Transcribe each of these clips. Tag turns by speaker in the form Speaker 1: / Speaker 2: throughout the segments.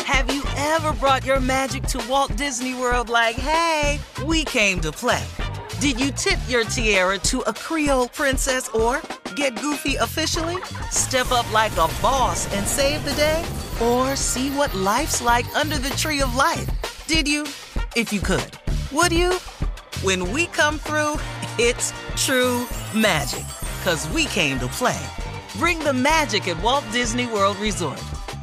Speaker 1: Have you ever brought your magic to Walt Disney World like, hey, we came to play? Did you tip your tiara to a Creole princess or get goofy officially? Step up like a boss and save the day? Or see what life's like under the tree of life? Did you? If you could. Would you? When we come through, it's true magic. 'Cause we came to play. Bring the magic at Walt Disney World Resort.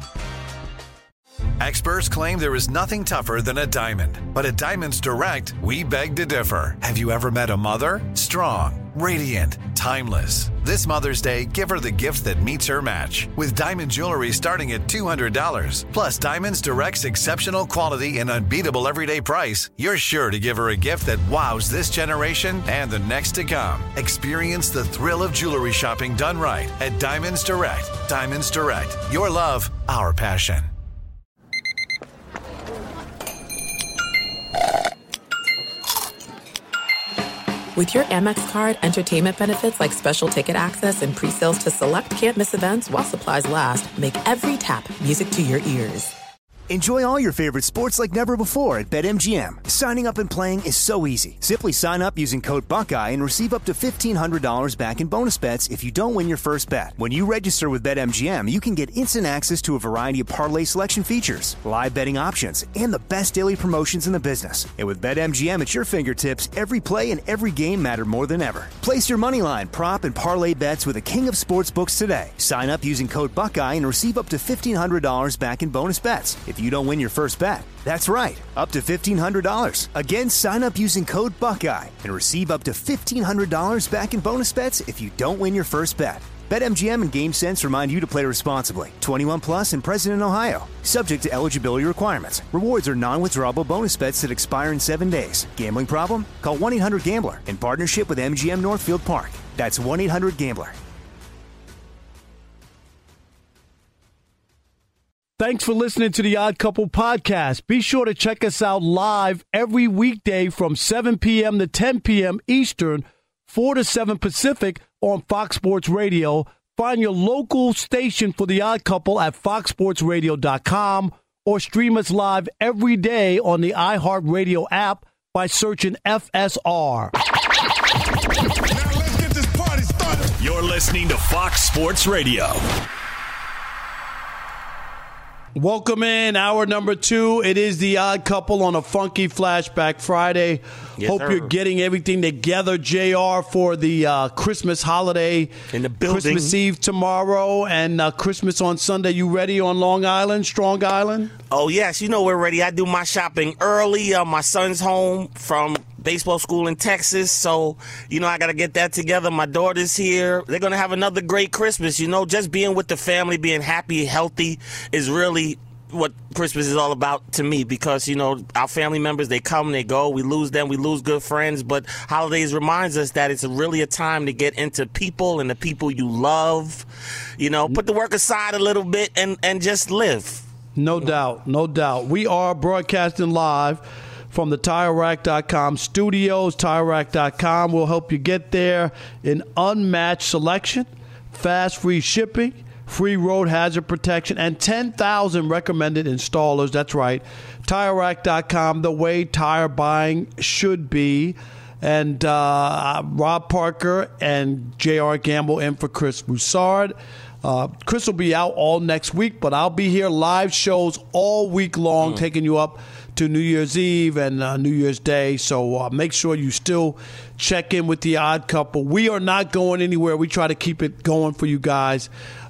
Speaker 2: Experts claim there is nothing tougher than a diamond. But at Diamonds Direct, we beg to differ. Have you ever met a mother? Strong, radiant, timeless. This Mother's Day, give her the gift that meets her match. With diamond jewelry starting at $200. Plus Diamonds Direct's exceptional quality and unbeatable everyday price, you're sure to give her a gift that wows this generation and the next to come. Experience the thrill of jewelry shopping done right at Diamonds Direct. Diamonds Direct. Your love, our passion.
Speaker 3: With your Amex card, entertainment benefits like special ticket access and pre-sales to select can't-miss events while supplies last make every tap music to your ears.
Speaker 4: Enjoy all your favorite sports like never before at BetMGM. Signing up and playing is so easy. Simply sign up using code Buckeye and receive up to $1,500 back in bonus bets if you don't win your first bet. When you register with BetMGM, you can get instant access to a variety of parlay selection features, live betting options, and the best daily promotions in the business. And with BetMGM at your fingertips, every play and every game matter more than ever. Place your moneyline, prop, and parlay bets with the king of sportsbooks today. Sign up using code Buckeye and receive up to $1,500 back in bonus bets if you don't win your first bet. That's right, up to $1,500. Again, sign up using code Buckeye and receive up to $1,500 back in bonus bets if you don't win your first bet. BetMGM and GameSense remind you to play responsibly. 21 plus and present in Ohio. Subject to eligibility requirements. Rewards are non-withdrawable bonus bets that expire in 7 days. Gambling problem? Call 1-800-GAMBLER in partnership with MGM Northfield Park. That's 1-800-GAMBLER.
Speaker 5: Thanks for listening to the Odd Couple podcast. Be sure to check us out live every weekday from 7 p.m. to 10 p.m. Eastern, 4 to 7 Pacific on Fox Sports Radio. Find your local station for the Odd Couple at foxsportsradio.com or stream us live every day on the iHeartRadio app by searching FSR.
Speaker 6: Now let's get this party started.
Speaker 7: You're listening to Fox Sports Radio.
Speaker 5: Welcome in, hour number 2. It is the Odd Couple on a funky Flashback Friday.
Speaker 8: Yes,
Speaker 5: Hope
Speaker 8: sir.
Speaker 5: you're getting everything together, JR, for the Christmas holiday.
Speaker 8: In the building.
Speaker 5: Christmas Eve tomorrow and Christmas on Sunday. You ready on Long Island, Strong Island?
Speaker 8: Oh, yes. You know we're ready. I do my shopping early. My son's home from baseball school in Texas, so, I got to get that together. My daughter's here. They're going to have another great Christmas. Just being with the family, being happy, healthy is really what Christmas is all about to me because, our family members, they come, they go. We lose them. We lose good friends. But holidays reminds us that it's really a time to get into people and the people you love. Put the work aside a little bit and just live.
Speaker 5: No doubt. No doubt. We are broadcasting live from the TireRack.com studios. TireRack.com will help you get there in unmatched selection, fast free shipping, free road hazard protection, and 10,000 recommended installers. That's right. TireRack.com, the way tire buying should be. And Rob Parker and J.R. Gamble in for Chris Broussard. Chris will be out all next week, but I'll be here live shows all week long, taking you up to New Year's Eve and New Year's Day. So make sure you still check in with the Odd Couple. We are not going anywhere. We try to keep it going for you guys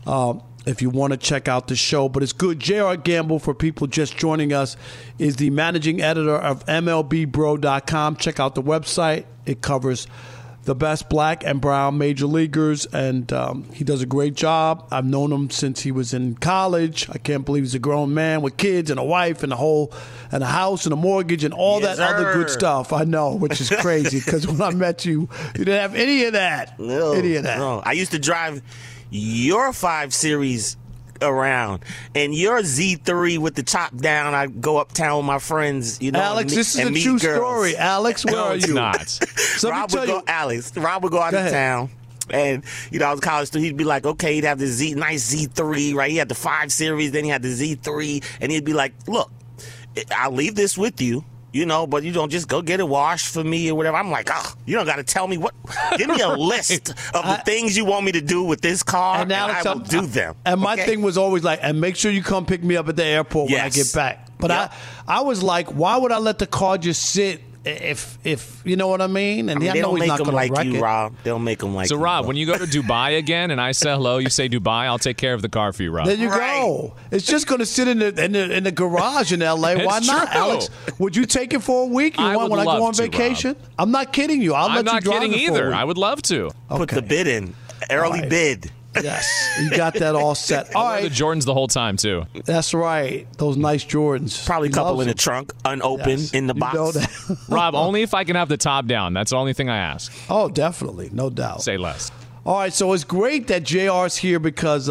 Speaker 5: if you want to check out the show. But it's good. J.R. Gamble, for people just joining us, is the managing editor of MLBBro.com. Check out the website. It covers the best black and brown major leaguers, and he does a great job. I've known him since he was in college. I can't believe he's a grown man with kids and a wife and a house and a mortgage and all that other good stuff. I know, which is crazy because when I met you, you didn't have any of that.
Speaker 8: No. I used to drive your 5 Series around and your Z3 with the top down. I go uptown with my friends,
Speaker 5: Alex, this is a true story. Alex, where are you?
Speaker 7: Not.
Speaker 8: Rob would go out of town And, I was a college student. He'd be like, okay, he'd have the nice Z3, right? He had the 5 Series, then he had the Z3. And he'd be like, look, I'll leave this with you, but you don't just go get it washed for me or whatever. I'm like, you don't got to tell me what. Give me a list of the things you want me to do with this car, and Alex, I will do them.
Speaker 5: And my thing was always like, and make sure you come pick me up at the airport when I get back. But I was like, why would I let the car just sit? If you know what I mean, and
Speaker 8: they don't make them like you, Rob. They'll make them like you.
Speaker 9: So, Rob, when you go to Dubai again, and I say hello, you say Dubai. I'll take care of the car for you, Rob.
Speaker 5: There you go. It's just going to sit in the garage in L.A. Why not, Alex? Would you take it for a week? When I go on vacation? Rob. I'm not kidding you.
Speaker 9: I'm
Speaker 5: let you drive it.
Speaker 9: I'm not kidding either. I would love to
Speaker 8: put the bid in, early bid.
Speaker 5: Yes, you got that all set. All right.
Speaker 9: The Jordans the whole time, too.
Speaker 5: That's right. Those nice Jordans.
Speaker 8: Probably a couple in the trunk, unopened, in the box.
Speaker 9: Rob, only if I can have the top down. That's the only thing I ask.
Speaker 5: Oh, definitely. No doubt.
Speaker 9: Say less.
Speaker 5: All right, so it's great that JR's here because,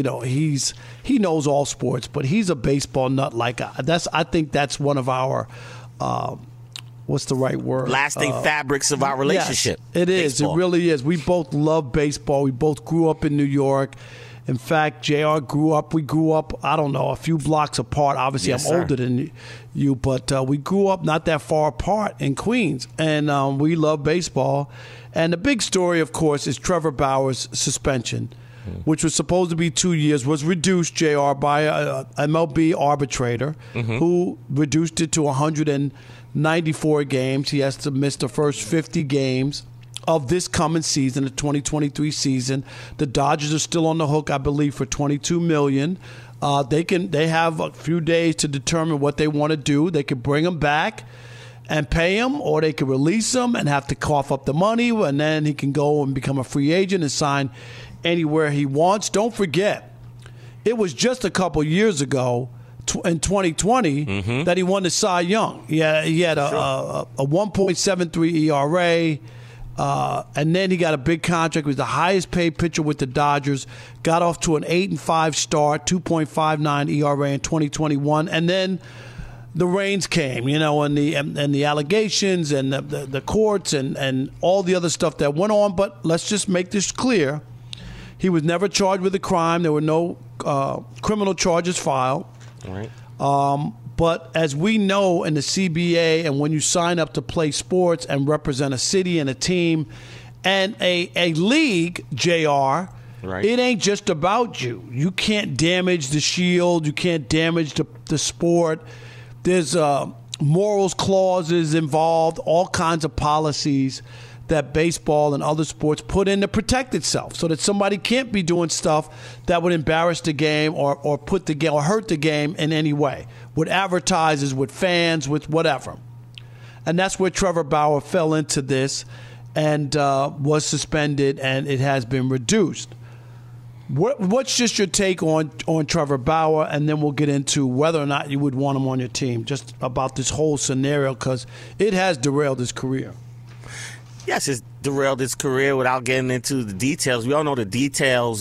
Speaker 5: he knows all sports, but he's a baseball nut. I think that's one of our what's the right word?
Speaker 8: Lasting fabrics of our relationship.
Speaker 5: Yes, it is. Baseball. It really is. We both love baseball. We both grew up in New York. In fact, JR we grew up, I don't know, a few blocks apart. Obviously, I'm older than you, but we grew up not that far apart in Queens. And we love baseball. And the big story, of course, is Trevor Bauer's suspension, which was supposed to be 2 years, was reduced, JR, by a MLB arbitrator who reduced it to 194 games. He has to miss the first 50 games of this coming season, the 2023 season. The Dodgers are still on the hook, I believe, for $22 million. They have a few days to determine what they want to do. They could bring him back and pay him, or they could release him and have to cough up the money, and then he can go and become a free agent and sign anywhere he wants. Don't forget, it was just a couple years ago in 2020 that he won the Cy Young. He had a 1.73 ERA, and then he got a big contract. He was the highest paid pitcher with the Dodgers. Got off to an 8-5 start, 2.59 ERA in 2021, and then the rains came, and the allegations and the courts and all the other stuff that went on. But let's just make this clear: he was never charged with a crime. There were no criminal charges filed.
Speaker 8: Right.
Speaker 5: But as we know in the CBA, and when you sign up to play sports and represent a city and a team and a league, JR, it ain't just about you. You can't damage the shield. You can't damage the sport. There's morals clauses involved, all kinds of policies that baseball and other sports put in to protect itself, so that somebody can't be doing stuff that would embarrass the game or put the game or hurt the game in any way, with advertisers, with fans, with whatever. And that's where Trevor Bauer fell into this and was suspended, and it has been reduced. What's just your take on Trevor Bauer, and then we'll get into whether or not you would want him on your team, just about this whole scenario, because it has derailed his career.
Speaker 8: Yes, it's derailed his career without getting into the details. We all know the details.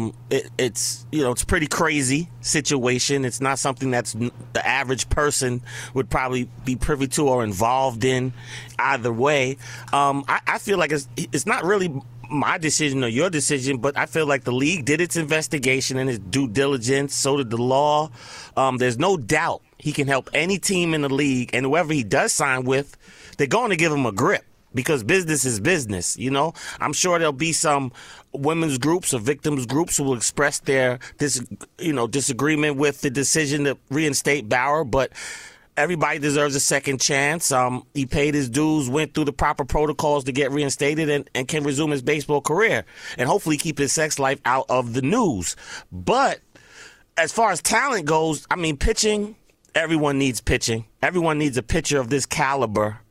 Speaker 8: It's a pretty crazy situation. It's not something that's the average person would probably be privy to or involved in either way. I feel like it's not really my decision or your decision, but I feel like the league did its investigation and its due diligence. So did the law. There's no doubt he can help any team in the league, and whoever he does sign with, they're going to give him a grip. Because business is business, I'm sure there'll be some women's groups or victims groups who will express their disagreement with the decision to reinstate Bauer, but everybody deserves a second chance. He paid his dues, went through the proper protocols to get reinstated, and can resume his baseball career and hopefully keep his sex life out of the news. But as far as talent goes, pitching, everyone needs pitching. Everyone needs a pitcher of this caliber.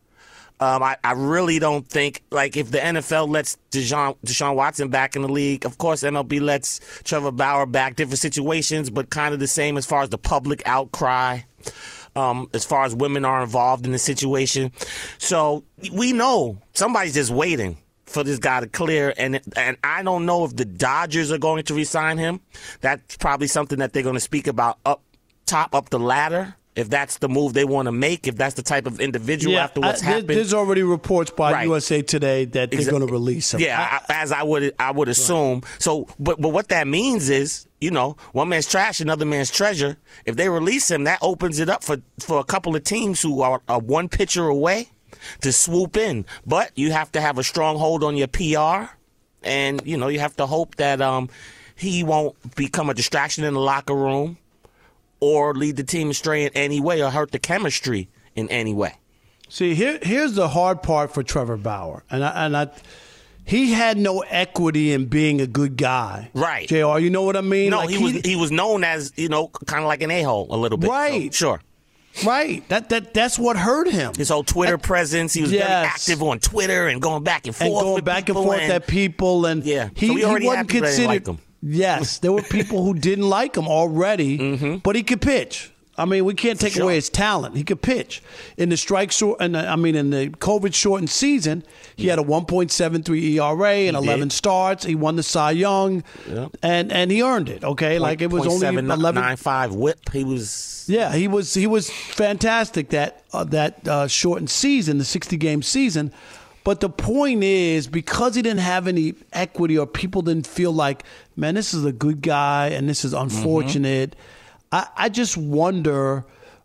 Speaker 8: I really don't think, if the NFL lets Deshaun Watson back in the league, of course MLB lets Trevor Bauer back, different situations, but kind of the same as far as the public outcry, as far as women are involved in the situation. So we know somebody's just waiting for this guy to clear, and I don't know if the Dodgers are going to re-sign him. That's probably something that they're going to speak about up the ladder if that's the move they want to make, if that's the type of individual after what's happened.
Speaker 5: There's already reports by USA Today that they're going to release him.
Speaker 8: Yeah, as I would assume. So, but what that means is, one man's trash, another man's treasure. If they release him, that opens it up for a couple of teams who are one pitcher away to swoop in. But you have to have a strong hold on your PR, and you have to hope that he won't become a distraction in the locker room or lead the team astray in any way or hurt the chemistry in any way.
Speaker 5: See, here's the hard part for Trevor Bauer, and he had no equity in being a good guy,
Speaker 8: right?
Speaker 5: JR, you know what I mean?
Speaker 8: No, he was known as kind of like an a-hole a little bit,
Speaker 5: right?
Speaker 8: So, sure.
Speaker 5: Right. That's what hurt him.
Speaker 8: His whole Twitter presence. He was very active on Twitter and going back and forth
Speaker 5: at people. And
Speaker 8: he wasn't considered. Like him.
Speaker 5: Yes, there were people who didn't like him already, but he could pitch. I mean, we can't take away his talent. He could pitch. In the in the COVID shortened season, he had a 1.73 ERA and 11 starts. He won the Cy Young, and he earned it. Okay, it was only
Speaker 8: 11.95 WHIP. He was.
Speaker 5: Yeah, he was fantastic that shortened season, the 60-game season. But the point is, because he didn't have any equity or people didn't feel like, man, this is a good guy and this is unfortunate. I just wonder,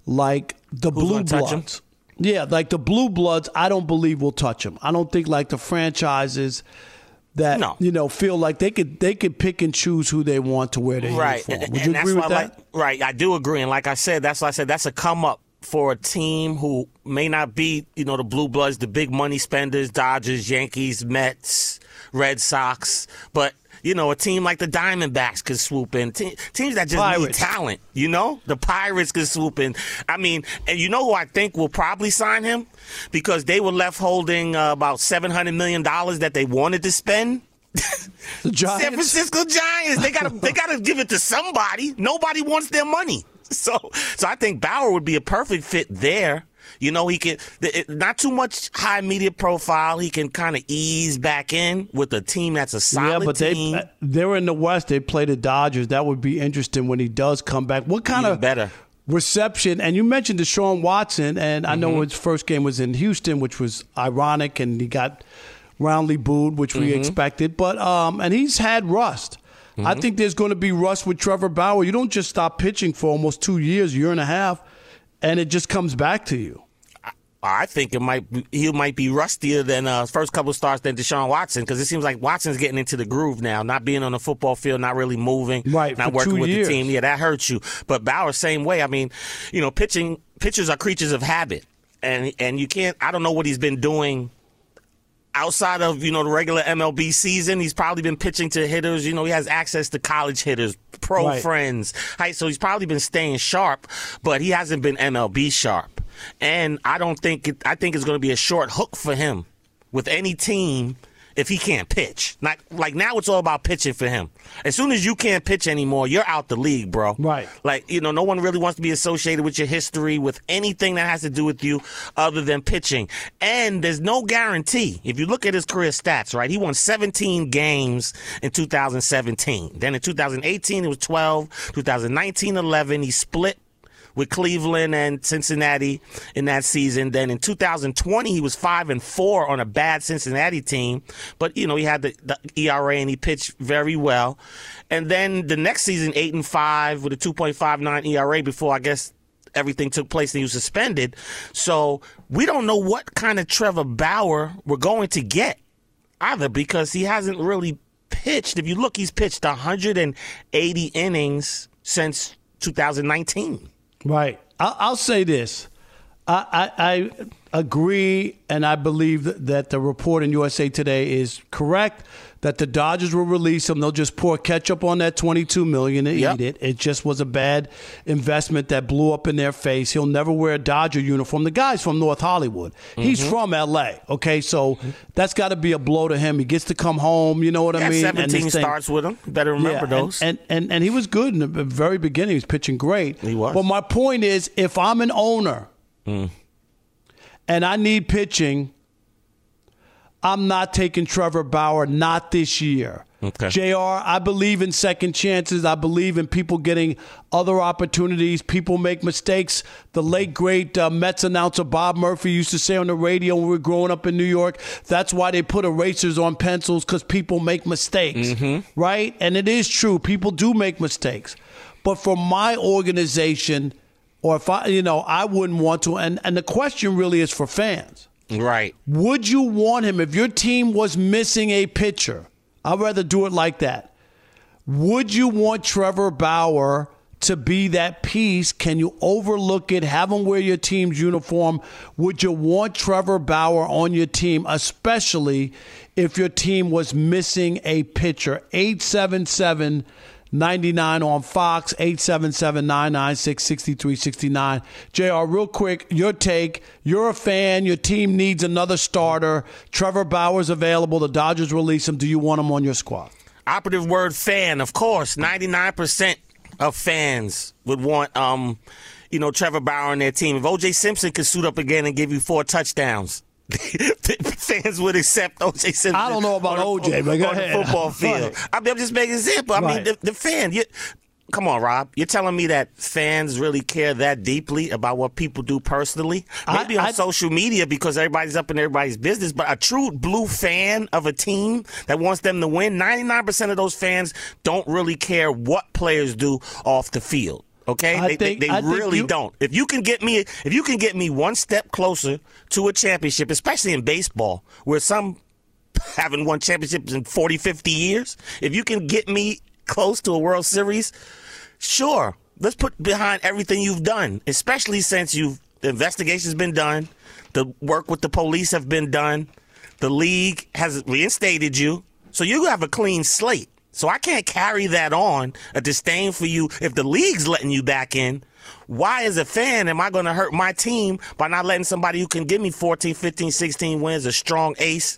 Speaker 5: the Blue Bloods. Yeah, the Blue Bloods, I don't believe will touch him. I don't think the franchises that feel like they could pick and choose who they want to wear their uniform. Would you agree with that?
Speaker 8: Right, I do agree. And like I said, that's why I said that's a come up for a team who may not be, the Blue Bloods, the big money spenders, Dodgers, Yankees, Mets, Red Sox, but a team like the Diamondbacks could swoop in. Teams that just need talent, The Pirates could swoop in. I mean, and who I think will probably sign him? Because they were left holding about $700 million that they wanted to spend.
Speaker 5: The Giants?
Speaker 8: San Francisco Giants. They gotta give it to somebody. Nobody wants their money. So I think Bauer would be a perfect fit there. He can not too much high media profile. He can kind of ease back in with a team that's a solid team.
Speaker 5: They're in the West. They play the Dodgers. That would be interesting when he does come back. What kind of reception? And you mentioned Deshaun Watson, and I know his first game was in Houston, which was ironic, and he got roundly booed, which we expected. But and he's had rust. I think there's going to be rust with Trevor Bauer. You don't just stop pitching for almost 2 years, year and a half, and it just comes back to you.
Speaker 8: I think he might be rustier than first couple of starts than Deshaun Watson, because it seems like Watson's getting into the groove now, not being on the football field, not really moving, not working with the team. Yeah, that hurts you. But Bauer, same way. I mean, pitchers are creatures of habit, and you can't. I don't know what he's been doing outside of the regular MLB season. He's probably been pitching to hitters. He has access to college hitters, pro friends. Right, so he's probably been staying sharp, but he hasn't been MLB sharp. And I think it's going to be a short hook for him with any team if he can't pitch. Now it's all about pitching for him. As soon as you can't pitch anymore, you're out the league, bro.
Speaker 5: Right.
Speaker 8: No one really wants to be associated with your history, with anything that has to do with you other than pitching. And there's no guarantee. If you look at his career stats, right, he won 17 games in 2017. Then in 2018, it was 12. 2019, 11. He split with Cleveland and Cincinnati in that season. Then in 2020, he was 5-4 on a bad Cincinnati team. But, he had the ERA and he pitched very well. And then the next season, 8-5 with a 2.59 ERA before, I guess, everything took place and he was suspended. So we don't know what kind of Trevor Bauer we're going to get either, because he hasn't really pitched. If you look, he's pitched 180 innings since 2019.
Speaker 5: Right. I'll say this. I agree, and I believe that the report in USA Today is correct, that the Dodgers will release him. They'll just pour ketchup on that $22 million and eat it. It just was a bad investment that blew up in their face. He'll never wear a Dodger uniform. The guy's from North Hollywood. He's from L.A., okay? So that's got to be a blow to him. He gets to come home, you know what I mean?
Speaker 8: 17 starts with him. Better remember those.
Speaker 5: And he was good in the very beginning. He was pitching great.
Speaker 8: He was.
Speaker 5: But my point is, if I'm an owner and I need pitching, I'm not taking Trevor Bauer, not this year.
Speaker 8: Okay.
Speaker 5: JR, I believe in second chances. I believe in people getting other opportunities. People make mistakes. The late, great Mets announcer Bob Murphy used to say on the radio when we were growing up in New York, that's why they put erasers on pencils, because people make mistakes, right? And it is true. People do make mistakes. But for my organization, or if I wouldn't want to. And the question really is for fans.
Speaker 8: Right.
Speaker 5: Would you want him, if your team was missing a pitcher? I'd rather do it like that. Would you want Trevor Bauer to be that piece? Can you overlook it? Have him wear your team's uniform? Would you want Trevor Bauer on your team, especially if your team was missing a pitcher? 877-99 on Fox, 877-996-6369. JR, real quick, your take. You're a fan. Your team needs another starter. Trevor Bauer's available. The Dodgers release him. Do you want him on your squad?
Speaker 8: Operative word fan, of course. 99% of fans would want Trevor Bauer on their team. If O.J. Simpson could suit up again and give you 4 touchdowns, fans would accept O.J. Simpson.
Speaker 5: I don't know about O.J., but go ahead.
Speaker 8: On the football field.
Speaker 5: Right.
Speaker 8: I'm just making an example. I mean, the fan. Come on, Rob. You're telling me that fans really care that deeply about what people do personally? Maybe on social media because everybody's up in everybody's business, but a true blue fan of a team that wants them to win, 99% of those fans don't really care what players do off the field. Okay, they really don't. If you can get me one step closer to a championship, especially in baseball, where some haven't won championships in 40, 50 years, if you can get me close to a World Series, sure. Let's put behind everything you've done, especially since the investigation's been done, the work with the police have been done, the league has reinstated you, so you have a clean slate. So I can't carry that on, a disdain for you. If the league's letting you back in, why as a fan am I going to hurt my team by not letting somebody who can give me 14, 15, 16 wins, a strong ace,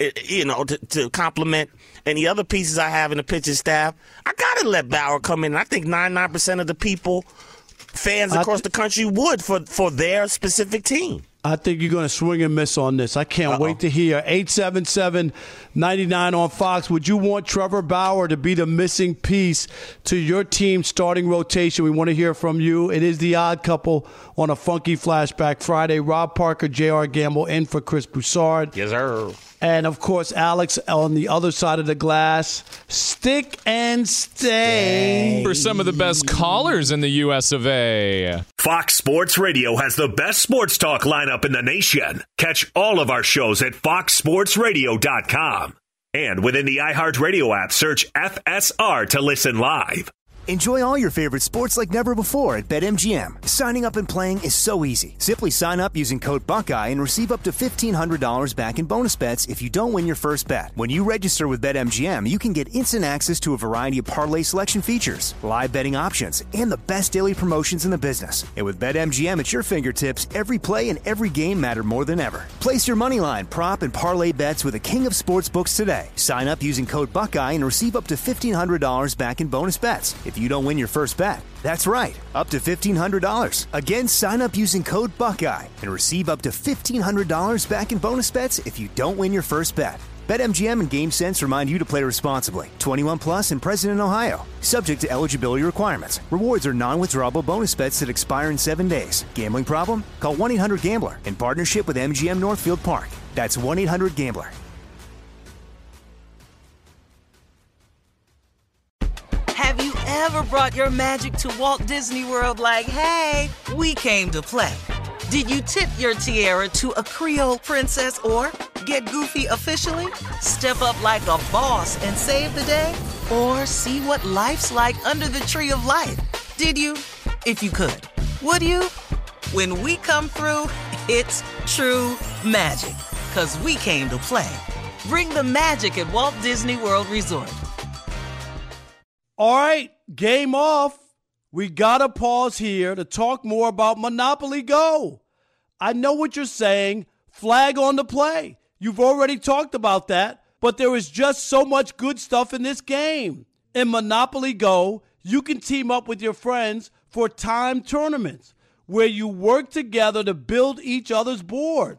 Speaker 8: to complement any other pieces I have in the pitching staff? I got to let Bauer come in. I think 99% of the people, fans across the country, would for their specific team.
Speaker 5: I think you're going to swing and miss on this. I can't wait to hear. 877-99 on Fox. Would you want Trevor Bauer to be the missing piece to your team's starting rotation? We want to hear from you. It is the Odd Couple on a Funky Flashback Friday. Rob Parker, J.R. Gamble in for Chris Broussard.
Speaker 8: Yes, sir.
Speaker 5: And, of course, Alex on the other side of the glass. Stick and stay.
Speaker 9: For some of the best callers in the U.S. of A.
Speaker 7: Fox Sports Radio has the best sports talk lineup in the nation. Catch all of our shows at foxsportsradio.com. And within the iHeartRadio app, search FSR to listen live.
Speaker 4: Enjoy all your favorite sports like never before at BetMGM. Signing up and playing is so easy. Simply sign up using code Buckeye and receive up to $1,500 back in bonus bets if you don't win your first bet. When you register with BetMGM, you can get instant access to a variety of parlay selection features, live betting options, and the best daily promotions in the business. And with BetMGM at your fingertips, every play and every game matter more than ever. Place your moneyline, prop, and parlay bets with the king of sportsbooks today. Sign up using code Buckeye and receive up to $1,500 back in bonus bets if you don't win your first bet. That's right, up to $1,500. Again, sign up using code Buckeye and receive up to $1,500 back in bonus bets if you don't win your first bet. BetMGM and GameSense remind you to play responsibly. 21 plus and present in Ohio. Subject to eligibility requirements. Rewards are non-withdrawable bonus bets that expire in 7 days. Gambling problem? Call 1-800-GAMBLER in partnership with MGM Northfield Park. That's 1-800-GAMBLER.
Speaker 1: Have you ever brought your magic to Walt Disney World like, hey, we came to play? Did you tip your tiara to a Creole princess or get goofy officially? Step up like a boss and save the day? Or see what life's like under the tree of life? Did you? If you could. Would you? When we come through, it's true magic. 'Cause we came to play. Bring the magic at Walt Disney World Resort.
Speaker 5: All right, game off. We got to pause here to talk more about Monopoly Go. I know what you're saying. Flag on the play. You've already talked about that, but there is just so much good stuff in this game. In Monopoly Go, you can team up with your friends for timed tournaments where you work together to build each other's boards.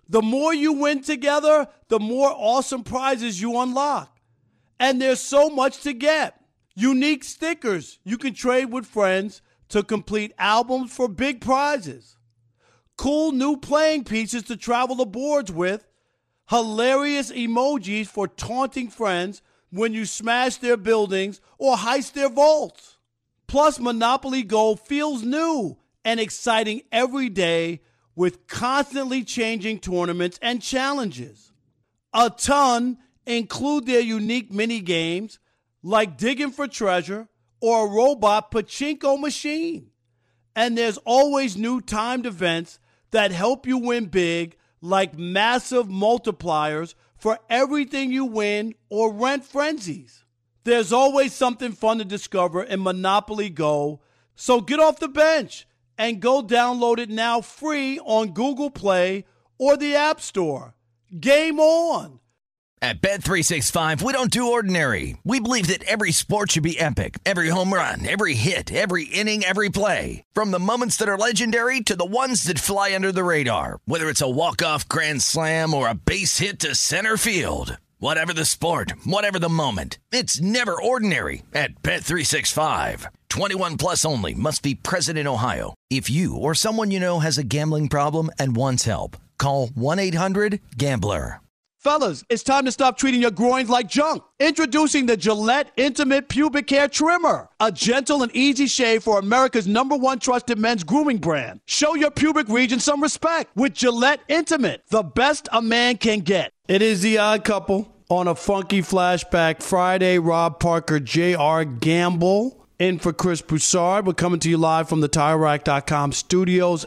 Speaker 5: The more you win together, the more awesome prizes you unlock. And there's so much to get. Unique stickers you can trade with friends to complete albums for big prizes. Cool new playing pieces to travel the boards with. Hilarious emojis for taunting friends when you smash their buildings or heist their vaults. Plus, Monopoly Go feels new and exciting every day with constantly changing tournaments and challenges. A ton include their unique mini games like digging for treasure or a robot pachinko machine. And there's always new timed events that help you win big, like massive multipliers for everything you win or rent frenzies. There's always something fun to discover in Monopoly Go, so get off the bench and go download it now free on Google Play or the App Store. Game on!
Speaker 10: At Bet365, we don't do ordinary. We believe that every sport should be epic. Every home run, every hit, every inning, every play. From the moments that are legendary to the ones that fly under the radar. Whether it's a walk-off grand slam or a base hit to center field. Whatever the sport, whatever the moment. It's never ordinary at Bet365. 21 plus only. Must be present in Ohio. If you or someone you know has a gambling problem and wants help, call 1-800-GAMBLER.
Speaker 5: Fellas, it's time to stop treating your groins like junk. Introducing the Gillette Intimate Pubic Hair Trimmer. A gentle and easy shave for America's #1 trusted men's grooming brand. Show your pubic region some respect with Gillette Intimate, the best a man can get. It is the Odd Couple on a funky flashback Friday. Rob Parker, J.R. Gamble, in for Chris Broussard. We're coming to you live from the TireRack.com studios,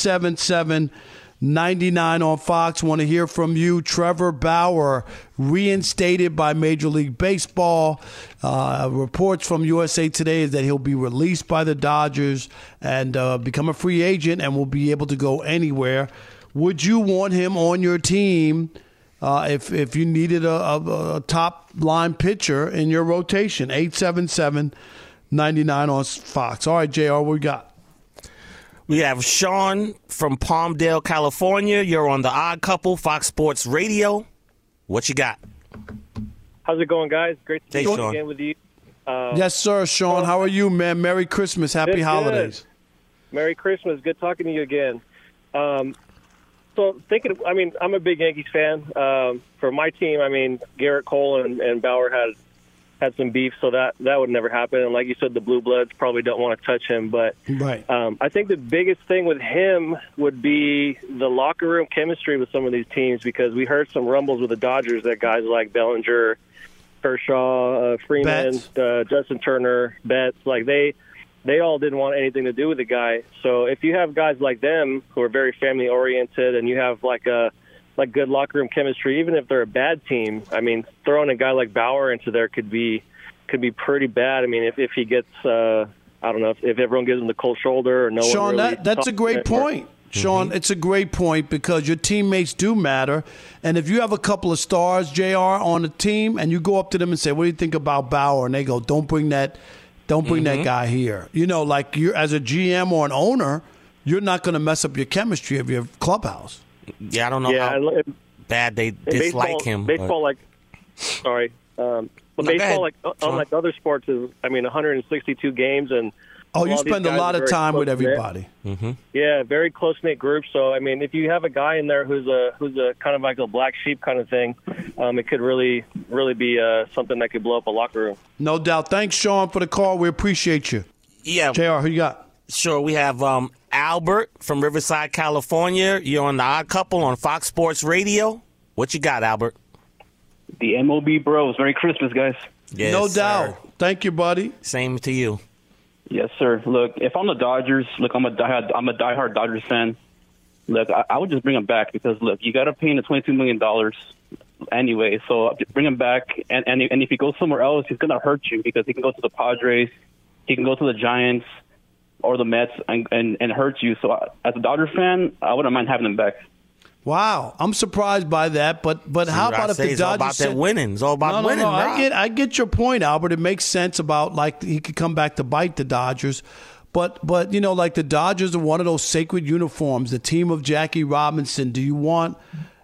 Speaker 5: 877-99 on Fox. Want to hear from you. Trevor Bauer, reinstated by Major League Baseball. Reports from USA Today is that he'll be released by the Dodgers and become a free agent and will be able to go anywhere. Would you want him on your team if you needed a top-line pitcher in your rotation? 877-99 on Fox. All right, JR, what we got?
Speaker 8: We have Sean from Palmdale, California. You're on the Odd Couple, Fox Sports Radio. What you got?
Speaker 11: How's it going, guys? Great to be
Speaker 8: Sean.
Speaker 11: again with you.
Speaker 5: Yes, sir, Sean. How are you, man? Merry Christmas. Happy holidays.
Speaker 11: Merry Christmas. Good talking to you again. I'm a big Yankees fan. For my team, Garrett Cole and Bauer had some beef, so that would never happen. And like you said, the Blue Bloods probably don't want to touch him. But
Speaker 5: right.
Speaker 11: I think the biggest thing with him would be the locker room chemistry with some of these teams, because we heard some rumbles with the Dodgers that guys like Bellinger, Kershaw, Freeman, Justin Turner, Betts, like they all didn't want anything to do with the guy. So if you have guys like them who are very family oriented and you have good locker room chemistry, even if they're a bad team, throwing a guy like Bauer into there could be pretty bad. If he gets, I don't know, if everyone gives him the cold shoulder or no
Speaker 5: Sean,
Speaker 11: one really
Speaker 5: that's a great point. Sean, it's a great point because your teammates do matter. And if you have a couple of stars, JR, on a team, and you go up to them and say, what do you think about Bauer? And they go, don't bring that guy here. Like you as a GM or an owner, you're not going to mess up your chemistry of your clubhouse.
Speaker 8: Yeah, I don't know how bad they dislike him.
Speaker 11: Baseball, unlike other sports, is 162 games, and
Speaker 5: you spend a lot of time with everybody.
Speaker 8: Mm-hmm.
Speaker 11: Yeah, very close knit group. So if you have a guy in there who's a kind of like a black sheep kind of thing, it could really be something that could blow up a locker room.
Speaker 5: No doubt. Thanks, Sean, for the call. We appreciate you.
Speaker 8: Yeah,
Speaker 5: JR, who you got?
Speaker 8: Sure, we have Albert from Riverside, California. You're on the Odd Couple on Fox Sports Radio. What you got, Albert?
Speaker 12: The MLB Bros. Merry Christmas, guys.
Speaker 8: Yes,
Speaker 5: no
Speaker 8: sir.
Speaker 5: doubt. Thank you, buddy.
Speaker 8: Same to you.
Speaker 12: Yes, sir. Look, if I'm the Dodgers, I'm a diehard Dodgers fan. Look, I would just bring him back because, look, you got to pay him the $22 million anyway. So bring him back, and if he goes somewhere else, he's going to hurt you because he can go to the Padres, he can go to the Giants or the Mets and hurt you. So as a Dodger fan, I wouldn't mind having him back.
Speaker 5: Wow, I'm surprised by that. But how about if the Dodgers?
Speaker 8: It's all about that winning. It's all about winning.
Speaker 5: No. I get your point, Albert. It makes sense about he could come back to bite the Dodgers. But the Dodgers are one of those sacred uniforms, the team of Jackie Robinson. Do you want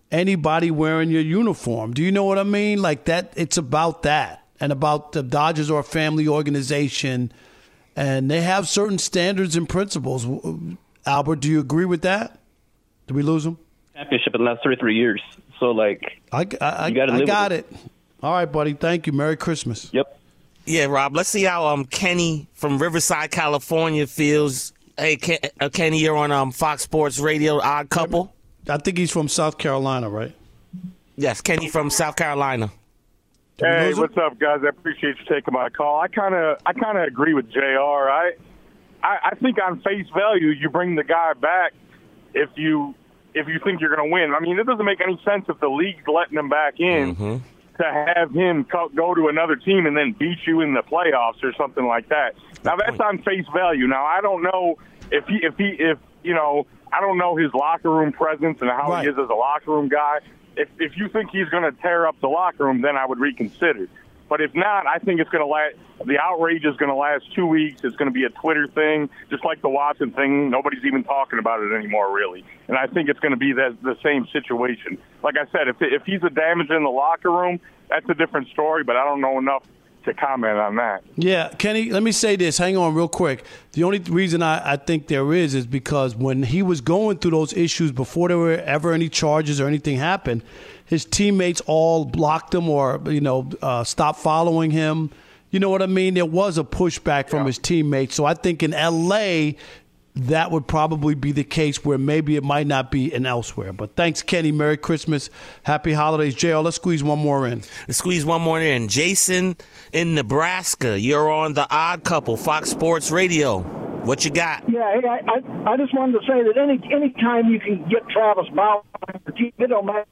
Speaker 5: anybody wearing your uniform. Do you know what I mean? Like that, it's about that and about the Dodgers are a family organization and they have certain standards and principles. Albert, do you agree with that? Did we lose him?
Speaker 12: Championship in the last 33 years. So, like,
Speaker 5: I got it. All right, buddy. Thank you. Merry Christmas.
Speaker 12: Yep.
Speaker 8: Yeah, Rob, let's see how Kenny from Riverside, California feels. Hey, Kenny, you're on Fox Sports Radio, Odd Couple.
Speaker 5: I think he's from South Carolina, right?
Speaker 8: Yes, Kenny from South Carolina.
Speaker 6: Hey, what's up, guys? I appreciate you taking my call. I kind of agree with JR. I think on face value, you bring the guy back if you think you're going to win. I mean, it doesn't make any sense if the league's letting him back in to have him go to another team and then beat you in the playoffs or something like that. Now, that's on face value. Now, I don't know if I don't know his locker room presence and how he is as a locker room guy. If you think he's going to tear up the locker room, then I would reconsider. But if not, I think it's going to last. The outrage is going to last 2 weeks. It's going to be a Twitter thing, just like the Watson thing. Nobody's even talking about it anymore, really. And I think it's going to be the same situation. Like I said, if he's a damage in the locker room, that's a different story. But I don't know enough to comment on that.
Speaker 5: Yeah, Kenny, let me say this. Hang on real quick. The only reason I think there is because when he was going through those issues before there were ever any charges or anything happened, his teammates all blocked him or, stopped following him. You know what I mean? There was a pushback from his teammates. So I think in L.A., that would probably be the case where maybe it might not be in elsewhere. But thanks, Kenny. Merry Christmas. Happy holidays. JR, let's squeeze one more in.
Speaker 8: Jason in Nebraska, you're on the Odd Couple, Fox Sports Radio. What you got?
Speaker 13: Yeah, hey, I just wanted to say that any time you can get Travis Bauer, it don't matter.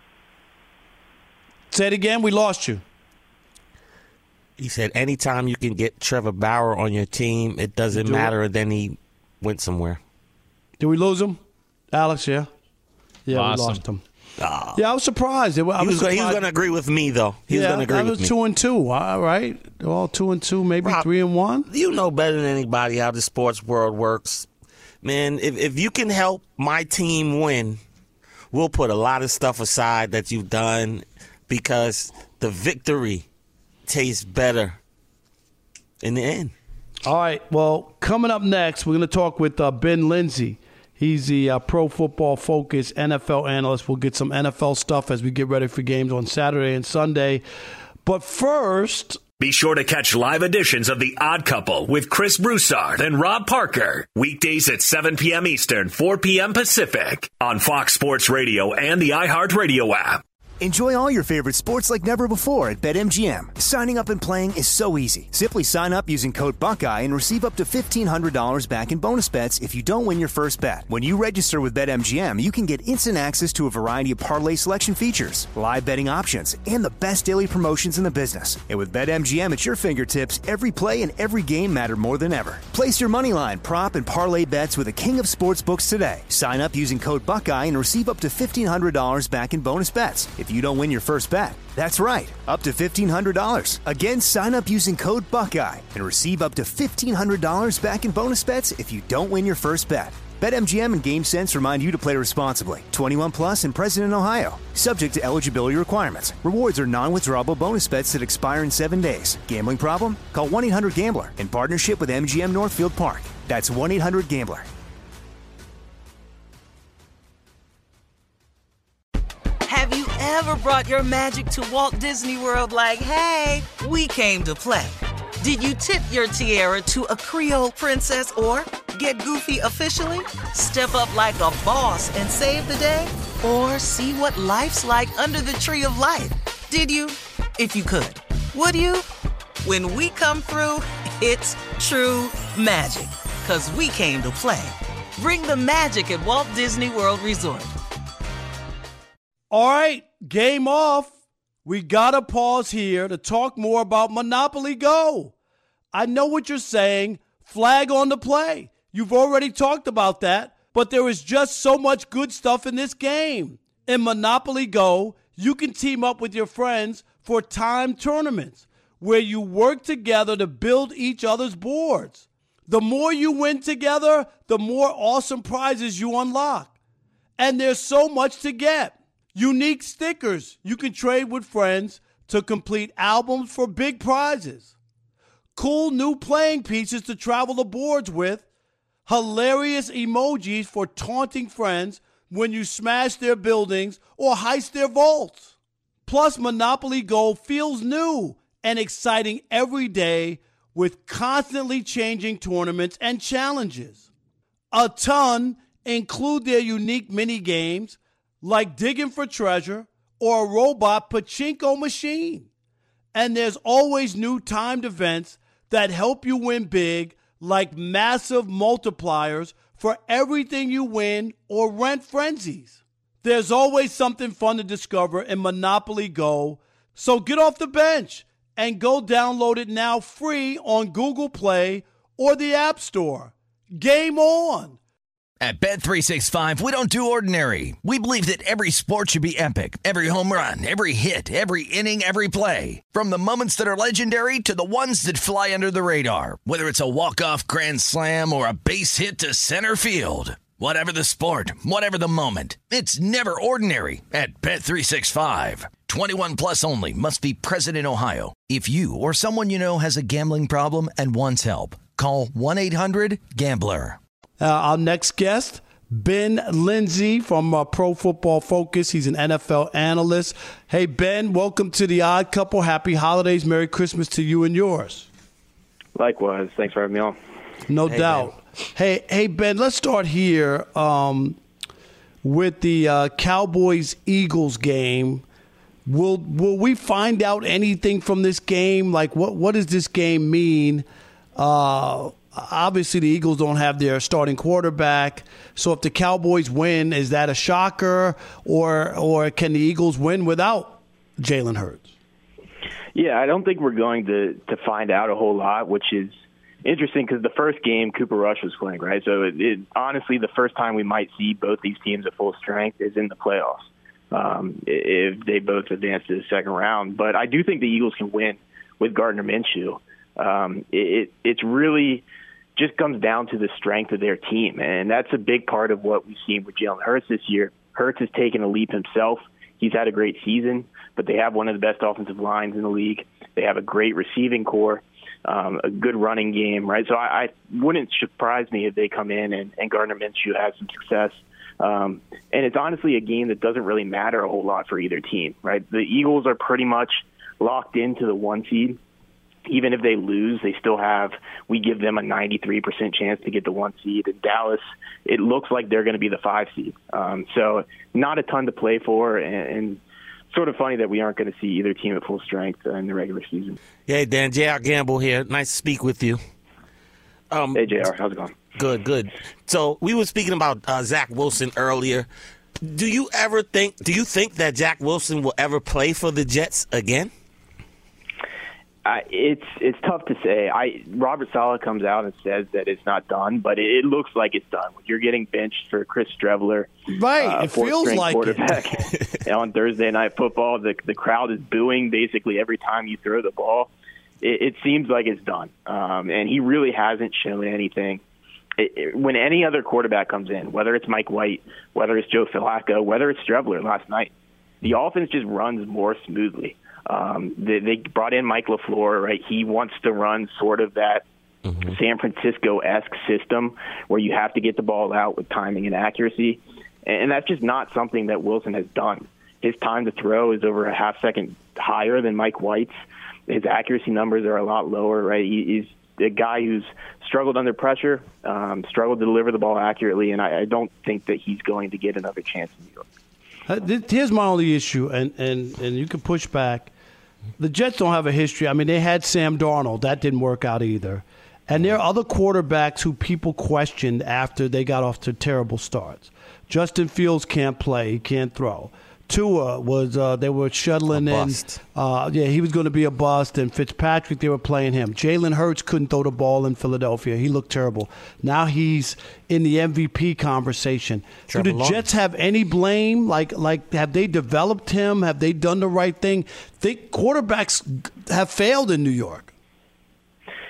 Speaker 5: Say it again. We lost you.
Speaker 8: He said anytime you can get Trevor Bauer on your team, it doesn't matter. Then he went somewhere.
Speaker 5: Did we lose him? Alex, yeah? Yeah,
Speaker 9: Awesome.
Speaker 5: We lost him.
Speaker 8: Oh.
Speaker 5: Yeah, I was surprised. He was
Speaker 8: going to agree with me, though. He was going to agree with me.
Speaker 5: 2-2, all right? They're all 2-2, maybe
Speaker 8: Rob,
Speaker 5: 3-1.
Speaker 8: You know better than anybody how the sports world works. Man, if you can help my team win, we'll put a lot of stuff aside that you've done because the victory tastes better in the end.
Speaker 5: All right, well, coming up next, we're going to talk with Ben Lindsay. He's the Pro Football Focus NFL analyst. We'll get some NFL stuff as we get ready for games on Saturday and Sunday. But first,
Speaker 7: be sure to catch live editions of The Odd Couple with Chris Broussard and Rob Parker. Weekdays at 7 p.m. Eastern, 4 p.m. Pacific on Fox Sports Radio and the iHeartRadio app.
Speaker 4: Enjoy all your favorite sports like never before at BetMGM. Signing up and playing is so easy. Simply sign up using code Buckeye and receive up to $1,500 back in bonus bets if you don't win your first bet. When you register with BetMGM, you can get instant access to a variety of parlay selection features, live betting options, and the best daily promotions in the business. And with BetMGM at your fingertips, every play and every game matter more than ever. Place your moneyline, prop, and parlay bets with the king of sportsbooks today. Sign up using code Buckeye and receive up to $1,500 back in bonus bets if you don't win your first bet. That's right, up to $1,500. Again, sign up using code Buckeye and receive up to $1,500 back in bonus bets if you don't win your first bet. BetMGM and GameSense remind you to play responsibly. 21 plus and present in Ohio. Subject to eligibility requirements. Rewards are non-withdrawable bonus bets that expire in 7 days. Gambling problem? Call 1-800-GAMBLER in partnership with MGM Northfield Park. That's 1-800-GAMBLER.
Speaker 1: Have you ever brought your magic to Walt Disney World like, hey, we came to play? Did you tip your tiara to a Creole princess or get goofy officially? Step up like a boss and save the day? Or see what life's like under the tree of life? Did you? If you could. Would you? When we come through, it's true magic. 'Cause we came to play. Bring the magic at Walt Disney World Resort.
Speaker 5: all right, game off. We got to pause here to talk more about Monopoly Go. I know what you're saying. Flag on the play. You've already talked about that, but there is just so much good stuff in this game. In Monopoly Go, you can team up with your friends for timed tournaments where you work together to build each other's boards. The more you win together, the more awesome prizes you unlock. And there's so much to get. Unique stickers you can trade with friends to complete albums for big prizes. Cool new playing pieces to travel the boards with. Hilarious emojis for taunting friends when you smash their buildings or heist their vaults. Plus, Monopoly Go feels new and exciting every day with constantly changing tournaments and challenges. A ton include their unique mini games like digging for treasure or a robot pachinko machine. And there's always new timed events that help you win big, like massive multipliers for everything you win or rent frenzies. There's always something fun to discover in Monopoly Go, so get off the bench and go download it now free on Google Play or the App Store. Game on!
Speaker 10: At Bet365, we don't do ordinary. We believe that every sport should be epic. Every home run, every hit, every inning, every play. From the moments that are legendary to the ones that fly under the radar. Whether it's a walk-off grand slam or a base hit to center field. Whatever the sport, whatever the moment. It's never ordinary at Bet365. 21 plus only. Must be present in Ohio. If you or someone you know has a gambling problem and wants help, call 1-800-GAMBLER.
Speaker 5: Our next guest, Ben Lindsay from Pro Football Focus. He's an NFL analyst. Hey, Ben, welcome to The Odd Couple. Happy holidays. Merry Christmas to you and yours.
Speaker 14: Likewise. Thanks for having me on.
Speaker 5: No doubt. Ben. Hey, Ben, let's start here with the Cowboys-Eagles game. Will we find out anything from this game? Like, what does this game mean? Obviously, the Eagles don't have their starting quarterback. So if the Cowboys win, is that a shocker? Or can the Eagles win without Jalen Hurts?
Speaker 14: Yeah, I don't think we're going to find out a whole lot, which is interesting because the first game, Cooper Rush was playing, right? So honestly, the first time we might see both these teams at full strength is in the playoffs if they both advance to the second round. But I do think the Eagles can win with Gardner Minshew. It's really just comes down to the strength of their team, and that's a big part of what we've seen with Jalen Hurts this year. Hurts has taken a leap himself. He's had a great season, but they have one of the best offensive lines in the league. They have a great receiving core, a good running game, right? So I wouldn't surprise me if they come in and Gardner Minshew has some success. And it's honestly a game that doesn't really matter a whole lot for either team, right? The Eagles are pretty much locked into the 1 seed. Even if they lose, we give them a 93% chance to get the 1 seed. In Dallas, it looks like they're going to be the 5 seed. So not a ton to play for, and sort of funny that we aren't going to see either team at full strength in the regular season.
Speaker 8: Hey, Dan, J.R. Gamble here. Nice to speak with you.
Speaker 14: Hey, J.R., how's it going?
Speaker 8: Good. So we were speaking about Zach Wilson earlier. Do you think that Zach Wilson will ever play for the Jets again?
Speaker 14: It's tough to say. Robert Saleh comes out and says that it's not done, but it looks like it's done. You're getting benched for Chris Streveler,
Speaker 5: right? It feels like
Speaker 14: quarterback on Thursday Night Football. The crowd is booing basically every time you throw the ball. It seems like it's done, and he really hasn't shown anything. When any other quarterback comes in, whether it's Mike White, whether it's Joe Flacco, whether it's Streveler last night, the offense just runs more smoothly. They brought in Mike LaFleur, right? He wants to run sort of that San Francisco-esque system where you have to get the ball out with timing and accuracy. And that's just not something that Wilson has done. His time to throw is over a half second higher than Mike White's. His accuracy numbers are a lot lower, right? He's a guy who's struggled under pressure, struggled to deliver the ball accurately, and I don't think that he's going to get another chance in New York.
Speaker 5: Here's my only issue, and you can push back. The Jets don't have a history. I mean, they had Sam Darnold. That didn't work out either. And there are other quarterbacks who people questioned after they got off to terrible starts. Justin Fields can't play. He can't throw. Tua was they were shuttling in. He was going to be a bust. And Fitzpatrick, they were playing him. Jalen Hurts couldn't throw the ball in Philadelphia. He looked terrible. Now he's in the MVP conversation. Do the Jets have any blame? Like have they developed him? Have they done the right thing? Think quarterbacks have failed in New York.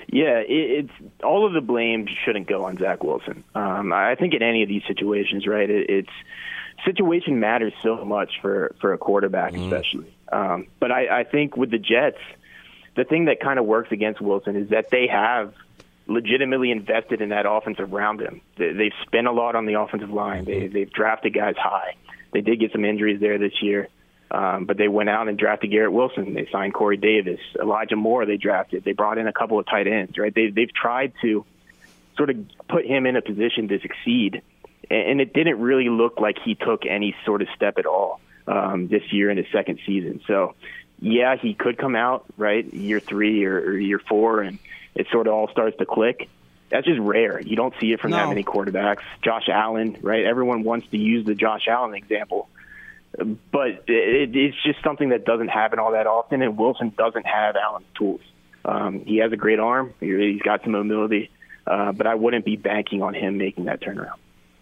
Speaker 14: Yeah, it's all of the blame shouldn't go on Zach Wilson. I think in any of these situations, right, it's situation matters so much for a quarterback, especially. But I think with the Jets, the thing that kind of works against Wilson is that they have legitimately invested in that offense around him. They've spent a lot on the offensive line. They've drafted guys high. They did get some injuries there this year. But they went out and drafted Garrett Wilson. They signed Corey Davis, Elijah Moore. They drafted. They brought in a couple of tight ends. Right? They've tried to sort of put him in a position to succeed, and it didn't really look like he took any sort of step at all this year in his second season. So, yeah, he could come out right year 3 or year 4, and it sort of all starts to click. That's just rare. You don't see it from that many quarterbacks. Josh Allen, right? Everyone wants to use the Josh Allen example. But it's just something that doesn't happen all that often, and Wilson doesn't have Allen's tools. He has a great arm. He's got some mobility, but I wouldn't be banking on him making that turnaround.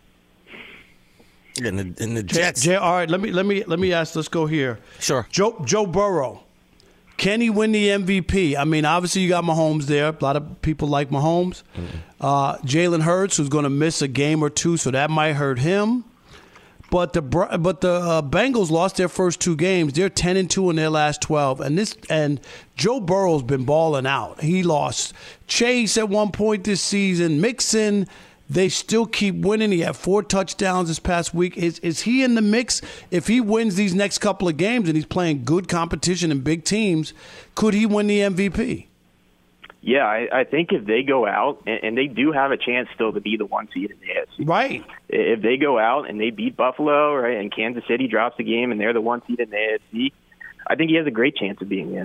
Speaker 8: In the Jets.
Speaker 5: All right, let me ask. Let's go here.
Speaker 8: Sure.
Speaker 5: Joe Burrow, can he win the MVP? I mean, obviously you got Mahomes there. A lot of people like Mahomes. Jalen Hurts, who's going to miss a game or two, so that might hurt him. But the Bengals lost their first 2 games. They're 10-2 in their last 12, and Joe Burrow's been balling out. He lost Chase at one point this season. Mixon, they still keep winning. He had 4 touchdowns this past week. Is he in the mix? If he wins these next couple of games and he's playing good competition and big teams, could he win the MVP?
Speaker 14: Yeah, I think if they go out, and they do have a chance still to be the 1 seed in the AFC.
Speaker 5: Right.
Speaker 14: If they go out and they beat Buffalo, right, and Kansas City drops the game and they're the 1 seed in the AFC, I think he has a great chance of being the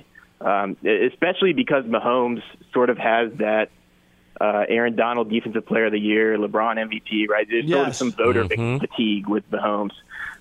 Speaker 14: MVP, especially because Mahomes sort of has that Aaron Donald Defensive Player of the Year, LeBron MVP, right? There's sort of some voter fatigue with Mahomes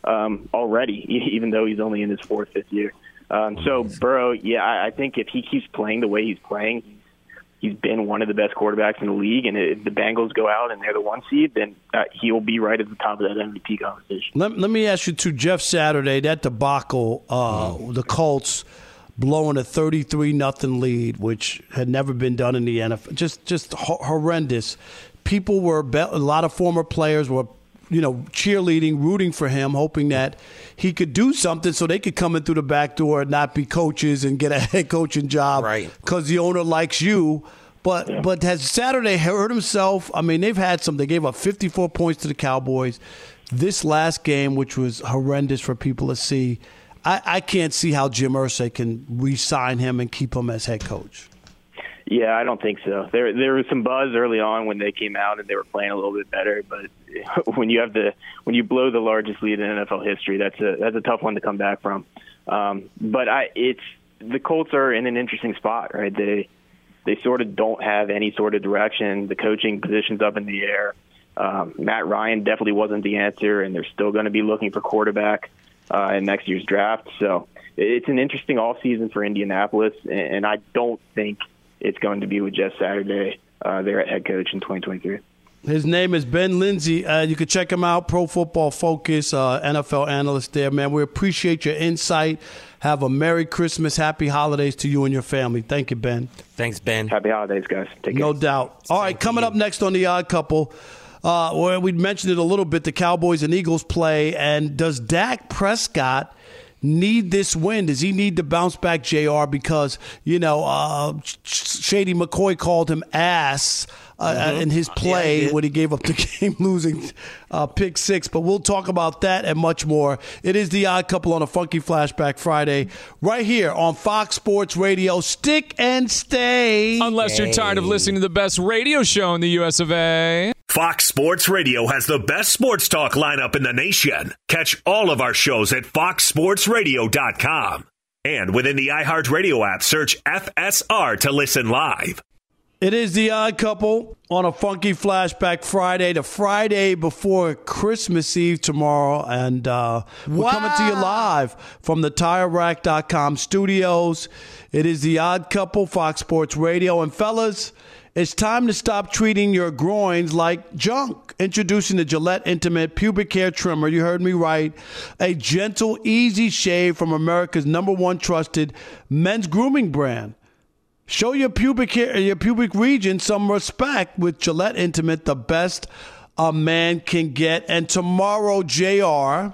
Speaker 14: already, even though he's only in his 4th, 5th year. So Burrow, I think if he keeps playing the way he's playing, he's been one of the best quarterbacks in the league. And if the Bengals go out and they're the 1 seed, then he'll be right at the top of that MVP conversation.
Speaker 5: Let me ask you too, Jeff Saturday, that debacle, the Colts blowing a 33-0 lead, which had never been done in the NFL, just horrendous. People were a lot of former players were cheerleading, rooting for him, hoping that he could do something so they could come in through the back door and not be coaches and get a head coaching job because the owner likes you. But has Saturday hurt himself? I mean, they gave up 54 points to the Cowboys. This last game, which was horrendous for people to see, I can't see how Jim Irsay can re-sign him and keep him as head coach.
Speaker 14: Yeah, I don't think so. There was some buzz early on when they came out and they were playing a little bit better, but when you blow the largest lead in NFL history, that's a tough one to come back from. But the Colts are in an interesting spot, right? They sort of don't have any sort of direction. The coaching position's up in the air. Matt Ryan definitely wasn't the answer, and they're still going to be looking for quarterback in next year's draft. So it's an interesting offseason for Indianapolis, and I don't think it's going to be with Jeff Saturday there at head coach in 2023.
Speaker 5: His name is Ben Lindsay. You can check him out, Pro Football Focus, NFL analyst there, man. We appreciate your insight. Have a Merry Christmas, Happy Holidays to you and your family. Thank you, Ben.
Speaker 8: Thanks, Ben.
Speaker 14: Happy holidays, guys. Take care.
Speaker 5: No doubt. All right, coming up next on The Odd Couple, where we mentioned it a little bit, the Cowboys and Eagles play, and does Dak Prescott need this win? Does he need to bounce back, JR? Because, Shady McCoy called him ass in his play when he gave up the game-losing pick 6. But we'll talk about that and much more. It is The Odd Couple on a Funky Flashback Friday right here on Fox Sports Radio. Stick and stay.
Speaker 9: Unless you're tired of listening to the best radio show in the US of A.
Speaker 7: Fox Sports Radio has the best sports talk lineup in the nation. Catch all of our shows at foxsportsradio.com. And within the iHeartRadio app, search FSR to listen live.
Speaker 5: It is The Odd Couple on a Funky Flashback Friday, the Friday before Christmas Eve tomorrow. And we're coming to you live from the TireRack.com studios. It is The Odd Couple, Fox Sports Radio. And fellas, it's time to stop treating your groins like junk. Introducing the Gillette Intimate Pubic Hair Trimmer. You heard me right. A gentle, easy shave from America's #1 trusted men's grooming brand. Show your pubic region some respect with Gillette Intimate, the best a man can get. And tomorrow, JR,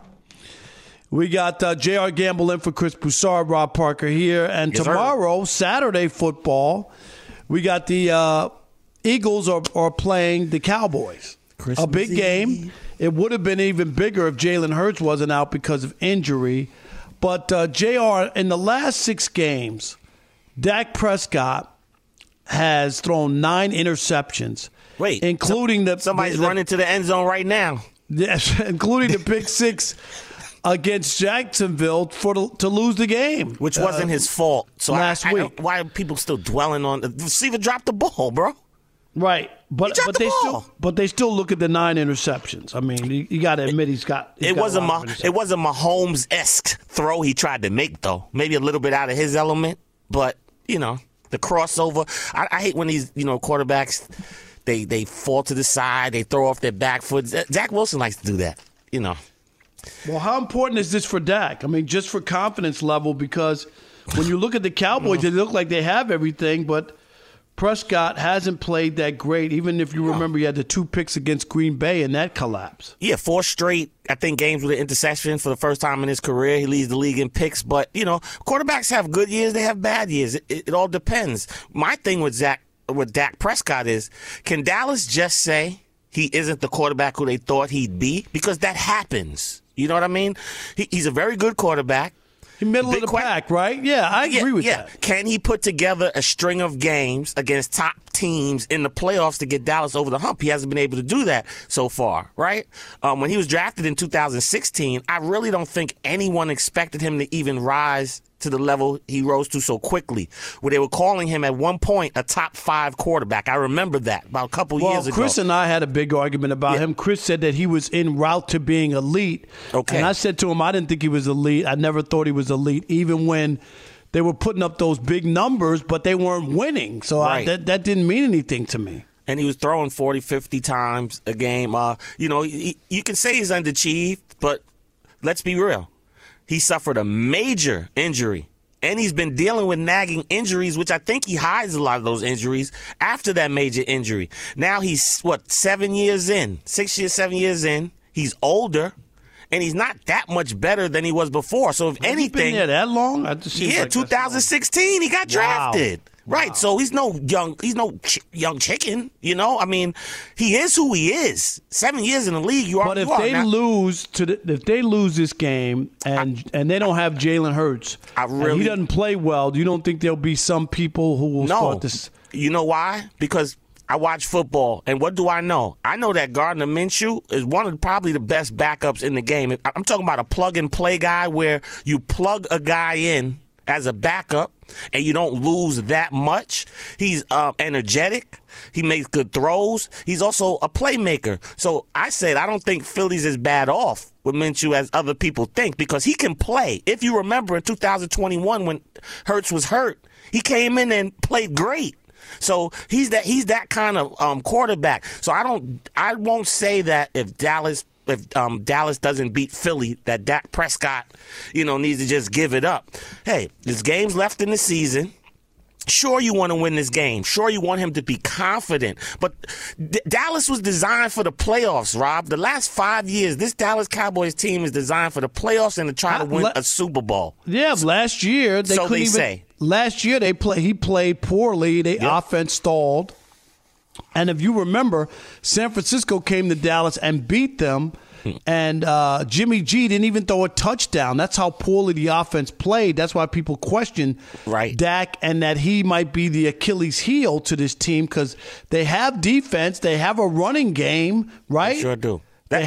Speaker 5: we got JR Gamble in for Chris Broussard, Rob Parker here. And yes, tomorrow, Saturday football, we got the Eagles are playing the Cowboys. Christmas a big game. Eve. It would have been even bigger if Jalen Hurts wasn't out because of injury. But, JR, in the last 6 games, Dak Prescott has thrown 9 interceptions.
Speaker 8: Wait,
Speaker 5: including
Speaker 8: somebody's running to the end zone right now.
Speaker 5: Yes, including the pick 6 against Jacksonville to lose the game,
Speaker 8: which wasn't his fault. So
Speaker 5: last week,
Speaker 8: why are people still dwelling on the receiver? Dropped the ball, bro.
Speaker 5: Right, but they still look at the 9 interceptions. I mean, you got to admit
Speaker 8: it wasn't Mahomes-esque throw he tried to make though. Maybe a little bit out of his element, but. The crossover. I hate when these, quarterbacks, they fall to the side, they throw off their back foot. Zach Wilson likes to do that,
Speaker 5: Well, how important is this for Dak? I mean, just for confidence level, because when you look at the Cowboys, they look like they have everything, but Prescott hasn't played that great, even if you remember he had the 2 picks against Green Bay and that collapse.
Speaker 8: Yeah, 4 straight, I think, games with an interception for the first time in his career. He leads the league in picks. But, quarterbacks have good years, they have bad years. It all depends. My thing with Dak Prescott is, can Dallas just say he isn't the quarterback who they thought he'd be? Because that happens. You know what I mean? He's a very good quarterback.
Speaker 5: He's middle of the pack, right? Yeah, I agree with that.
Speaker 8: Can he put together a string of games against top teams in the playoffs to get Dallas over the hump? He hasn't been able to do that so far, right? When he was drafted in 2016, I really don't think anyone expected him to even rise to the level he rose to so quickly, where they were calling him at one point a top 5 quarterback. I remember that about a couple years ago.
Speaker 5: Chris and I had a big argument about him. Chris said that he was en route to being elite.
Speaker 8: Okay.
Speaker 5: And I said to him, I didn't think he was elite. I never thought he was elite, even when they were putting up those big numbers, but they weren't winning. So that didn't mean anything to me.
Speaker 8: And he was throwing 40, 50 times a game. You can say he's underachieved, but let's be real. He suffered a major injury, and he's been dealing with nagging injuries, which I think he hides a lot of those injuries after that major injury. Now he's, 7 years in, 6 years, 7 years in. He's older, and he's not that much better than he was before. So if anything,
Speaker 5: been there that long?
Speaker 8: 2016, he got drafted. Wow. Right, so he's no young chicken, I mean, he is who he is. 7 years in the league,
Speaker 5: But if they lose this game and they don't have Jalen Hurts, and he doesn't play well, you don't think there'll be some people who will start this?
Speaker 8: You know why? Because I watch football, and what do I know? I know that Gardner Minshew is one of probably the best backups in the game. I'm talking about a plug-and-play guy where you plug a guy in as a backup, and you don't lose that much. He's energetic. He makes good throws. He's also a playmaker. So I said I don't think Philly's as bad off with Minshew as other people think, because he can play. If you remember in 2021 when Hurts was hurt, he came in and played great. So he's that kind of quarterback. So I won't say that if Dallas doesn't beat Philly, that Dak Prescott, needs to just give it up. Hey, there's games left in the season. Sure, you want to win this game. Sure, you want him to be confident. But Dallas was designed for the playoffs, Rob. The last 5 years, this Dallas Cowboys team is designed for the playoffs and to try to win a Super Bowl.
Speaker 5: Yeah, last year they couldn't even. Say. Last year he played poorly. Offense stalled. And if you remember, San Francisco came to Dallas and beat them, and Jimmy G didn't even throw a touchdown. That's how poorly the offense played. That's why people question Dak, and that he might be the Achilles heel to this team, because they have defense, they have a running game, right?
Speaker 8: They sure do.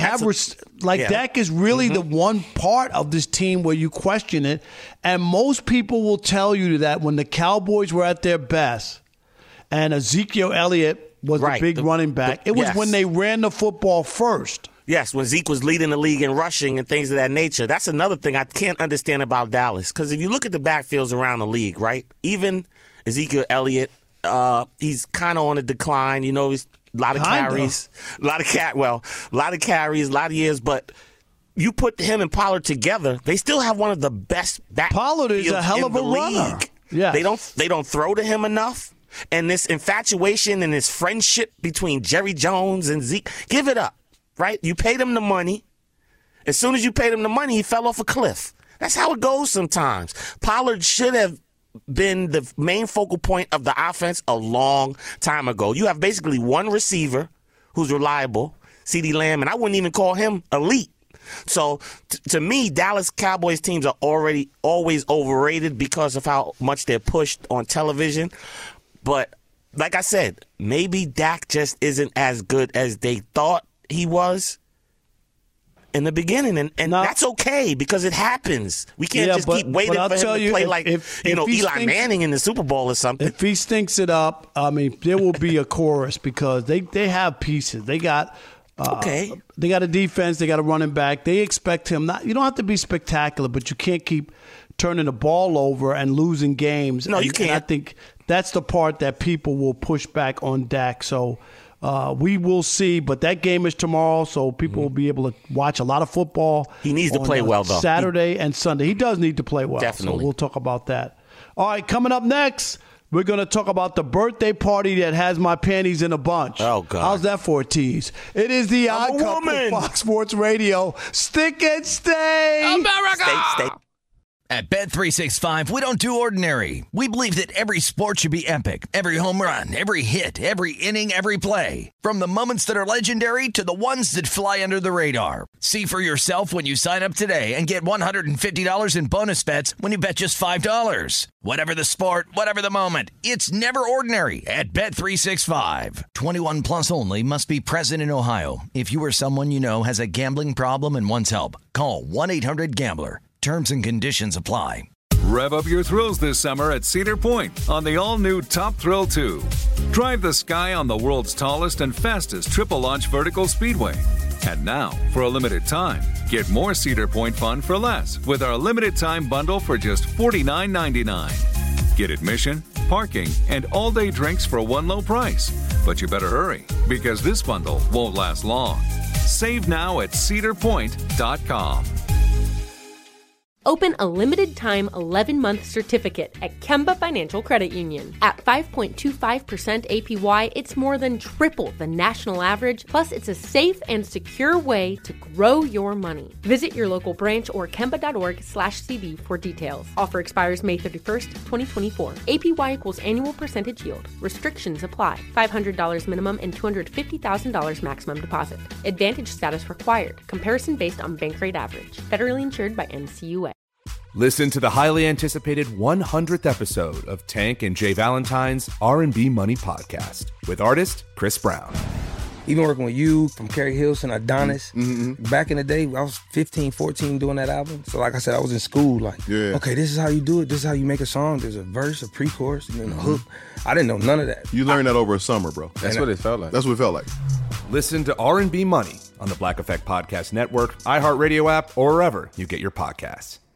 Speaker 5: Dak is really the one part of this team where you question it, and most people will tell you that when the Cowboys were at their best, and Ezekiel Elliott was the big running back. It was when they ran the football first.
Speaker 8: Yes, when Zeke was leading the league in rushing and things of that nature. That's another thing I can't understand about Dallas. Because if you look at the backfields around the league, right, even Ezekiel Elliott, he's kind of on a decline. He's a lot of carries, a lot of carries, a lot of years. But you put him and Pollard together, they still have one of the best backfields.
Speaker 5: Pollard is a hell of a runner. Yeah.
Speaker 8: They don't throw to him enough. And this infatuation and this friendship between Jerry Jones and Zeke, give it up, right? You paid him the money. As soon as you paid him the money, he fell off a cliff. That's how it goes sometimes. Pollard should have been the main focal point of the offense a long time ago. You have basically one receiver who's reliable, CeeDee Lamb, and I wouldn't even call him elite. So, to me, Dallas Cowboys teams are always overrated because of how much they're pushed on television. But, like I said, maybe Dak just isn't as good as they thought he was in the beginning, and that's okay because it happens. We can't keep waiting for him to play like Eli Manning in the Super Bowl or something.
Speaker 5: If he stinks it up, I mean, there will be a chorus because they have pieces. They got they got a defense. They got a running back. They expect him not. You don't have to be spectacular, but you can't keep turning the ball over and losing games.
Speaker 8: No, you can't.
Speaker 5: And I think that's the part that people will push back on Dak. So. We will see, but that game is tomorrow, so people will be able to watch a lot of football.
Speaker 8: He needs to play well, though.
Speaker 5: Saturday and Sunday. He does need to play well.
Speaker 8: Definitely.
Speaker 5: So we'll talk about that. All right, coming up next, we're going to talk about the birthday party that has my panties in a bunch.
Speaker 8: Oh, God.
Speaker 5: How's that for a tease? It is the Odd Couple of Fox Sports Radio. Stick and stay.
Speaker 9: America!
Speaker 8: Stay.
Speaker 10: At Bet365, we don't do ordinary. We believe that every sport should be epic. Every home run, every hit, every inning, every play. From the moments that are legendary to the ones that fly under the radar. See for yourself when you sign up today and get $150 in bonus bets when you bet just $5. Whatever the sport, whatever the moment, it's never ordinary at Bet365. 21 plus only. Must be present in Ohio. If you or someone you know has a gambling problem and wants help, call 1-800-GAMBLER. Terms and conditions apply.
Speaker 15: Rev up your thrills this summer at Cedar Point on the all-new Top Thrill 2. Drive the sky on the world's tallest and fastest triple-launch vertical speedway. And now, for a limited time, get more Cedar Point fun for less with our limited-time bundle for just $49.99. Get admission, parking, and all-day drinks for one low price. But you better hurry, because this bundle won't last long. Save now at cedarpoint.com.
Speaker 16: Open a limited-time 11-month certificate at Kemba Financial Credit Union. At 5.25% APY, it's more than triple the national average, plus it's a safe and secure way to grow your money. Visit your local branch or kemba.org/CD for details. Offer expires May 31st, 2024. APY equals annual percentage yield. Restrictions apply. $500 minimum and $250,000 maximum deposit. Advantage status required. Comparison based on bank rate average. Federally insured by NCUA.
Speaker 17: Listen to the highly anticipated 100th episode of Tank and Jay Valentine's R&B Money Podcast with artist Chris Brown.
Speaker 18: Even working with you, from Carrie Hilson, Adonis, back in the day, I was 15, 14 doing that album. So like I said, I was in school okay, this is how you do it. This is how you make a song. There's a verse, a pre-chorus, and then a hook. I didn't know none of that.
Speaker 19: You learned that over a summer, bro.
Speaker 17: That's what it felt like.
Speaker 19: That's what it felt like.
Speaker 17: Listen to R&B Money on the Black Effect Podcast Network, iHeartRadio app, or wherever you get your podcasts.